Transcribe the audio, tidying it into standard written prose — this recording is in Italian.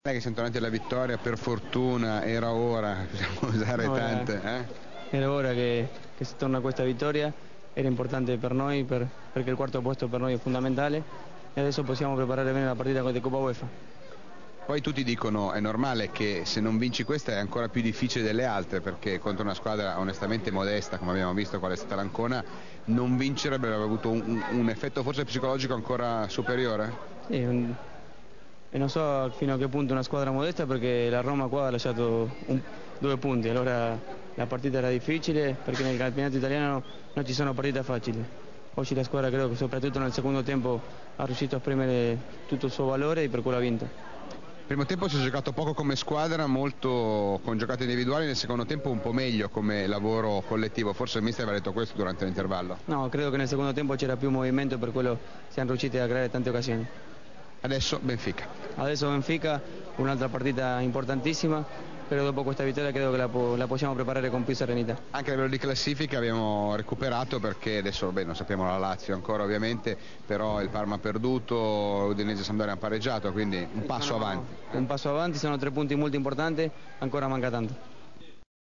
Che siamo tornati alla vittoria, per fortuna, era ora, possiamo usare tante. Era ora che si torna a questa vittoria, era importante per noi perché il quarto posto per noi è fondamentale e adesso possiamo preparare bene la partita di Coppa UEFA. Poi tutti dicono è normale che se non vinci questa è ancora più difficile delle altre, perché contro una squadra onestamente modesta come abbiamo visto qual è stata l'Ancona, non vincere avrebbe avuto un effetto forse psicologico ancora superiore? Sì, e non so fino a che punto una squadra modesta perché la Roma qua ha lasciato 2 punti, allora la partita era difficile perché nel campionato italiano non ci sono partite facili. Oggi la squadra credo che soprattutto nel secondo tempo ha riuscito a esprimere tutto il suo valore e per quello ha vinto. Primo tempo si è giocato poco come squadra, molto con giocate individuali, nel secondo tempo un po' meglio come lavoro collettivo, forse il mister aveva detto questo durante l'intervallo. No, credo che nel secondo tempo c'era più movimento, per quello siamo riusciti a creare tante occasioni. Adesso Benfica. Adesso Benfica, un'altra partita importantissima, però dopo questa vittoria credo che la possiamo preparare con più serenità. Anche a livello di classifica abbiamo recuperato perché adesso non sappiamo la Lazio ancora ovviamente, però il Parma ha perduto, Udinese e Sampdoria hanno pareggiato, quindi un passo avanti. Un passo avanti, sono 3 punti molto importanti, ancora manca tanto.